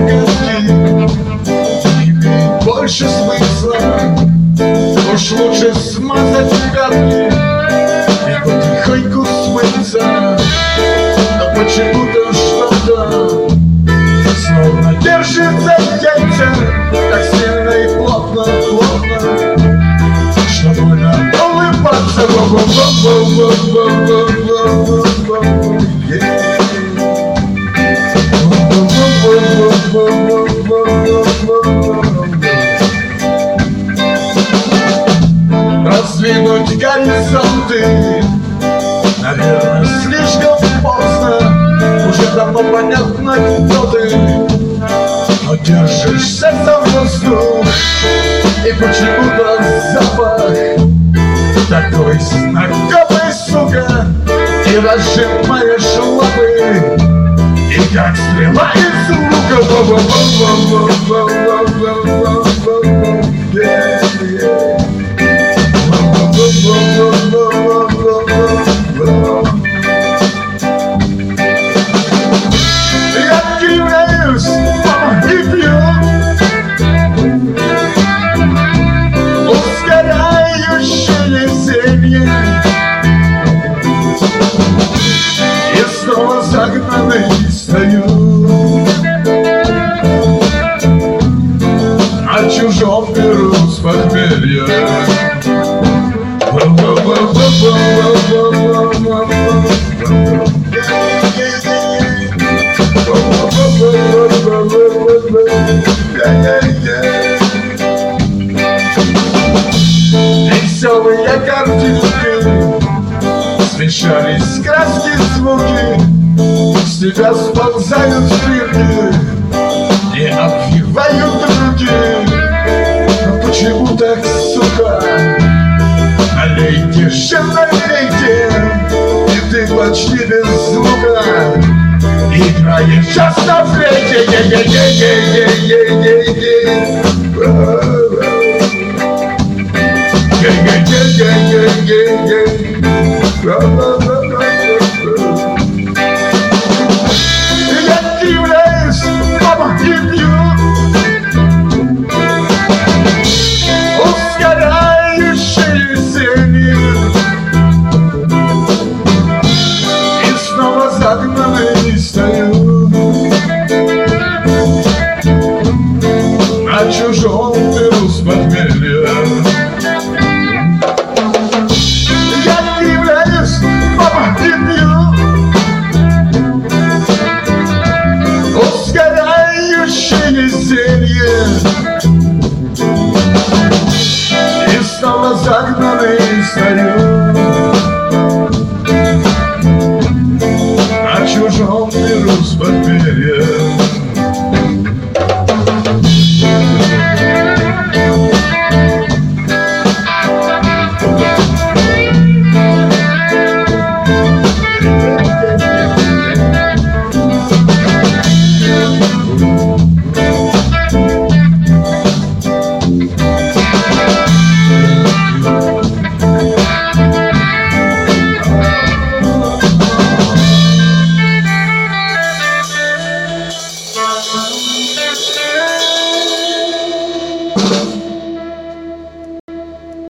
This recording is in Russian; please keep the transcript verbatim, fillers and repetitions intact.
загадки не имеет больше смысла. Уж лучше смазать пятки и потихоньку смыться. Но почему-то что-то словно держится в яйца так сильно и плотно, плотно, что больно улыбаться. Раздвинуть горизонты, наверное, слишком поздно. Уже давно понятно, кто ты, но держишься за воздух. И почему-то запах такой знакомый, сука. И разжимаешь лапы, и как стрела из лука. Я кривляюсь и пью, ускоряющее зелье, и снова загнанный стою на чужом миру с похмелья. Веселые картинки, смешались краски, звуки, с тебя сползают ширки и обвивают руки. Но почему так, сука? Налейте же, налейте, и ты почти без звука играешь сейчас на флейте. Я кривляюсь, мама, и пью, ускоряющие зелье, и снова загнанный стою на чужом